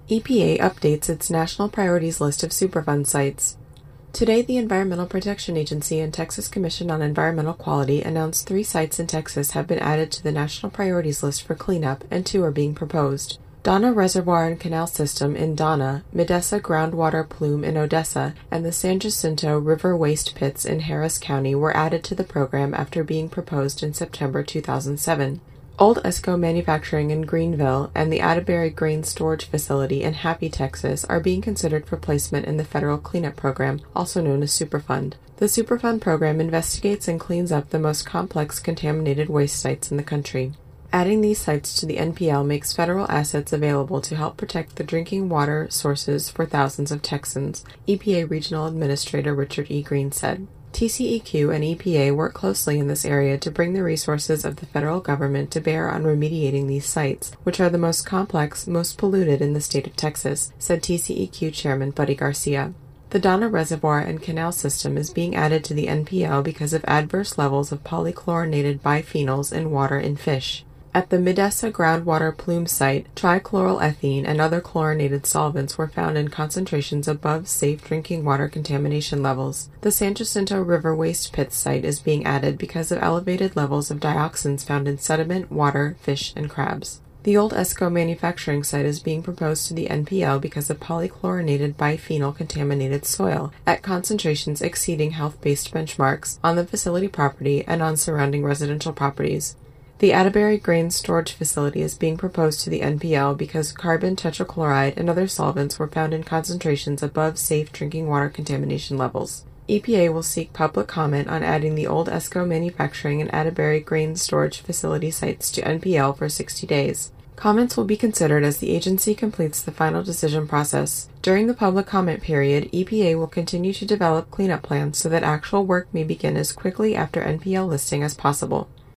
EPA updates its National Priorities list of Superfund sites. Today, the Environmental Protection Agency and Texas Commission on Environmental Quality announced 3 sites in Texas have been added to the National Priorities list for cleanup, and 2 are being proposed. Donna Reservoir and Canal System in Donna, Midessa Groundwater Plume in Odessa, and the San Jacinto River Waste Pits in Harris County were added to the program after being proposed in September 2007. Old Esco Manufacturing in Greenville and the Atterbury Grain Storage Facility in Happy, Texas are being considered for placement in the Federal Cleanup Program, also known as Superfund. The Superfund program investigates and cleans up the most complex contaminated waste sites in the country. Adding these sites to the NPL makes federal assets available to help protect the drinking water sources for thousands of Texans, EPA Regional Administrator Richard E. Green said. TCEQ and EPA work closely in this area to bring the resources of the federal government to bear on remediating these sites, which are the most complex, most polluted in the state of Texas, said TCEQ Chairman Buddy Garcia. The Donna Reservoir and Canal System is being added to the NPL because of adverse levels of polychlorinated biphenyls in water and fish. At the Midessa Groundwater Plume site, trichloroethene and other chlorinated solvents were found in concentrations above safe drinking water contamination levels. The San Jacinto River Waste Pits site is being added because of elevated levels of dioxins found in sediment, water, fish, and crabs. The Old Esco Manufacturing site is being proposed to the NPL because of polychlorinated biphenyl-contaminated soil at concentrations exceeding health-based benchmarks on the facility property and on surrounding residential properties. The Atterbury Grain Storage Facility is being proposed to the NPL because carbon tetrachloride and other solvents were found in concentrations above safe drinking water contamination levels. EPA will seek public comment on adding the Old Esco Manufacturing and Atterbury Grain Storage Facility sites to NPL for 60 days. Comments will be considered as the agency completes the final decision process. During the public comment period, EPA will continue to develop cleanup plans so that actual work may begin as quickly after NPL listing as possible.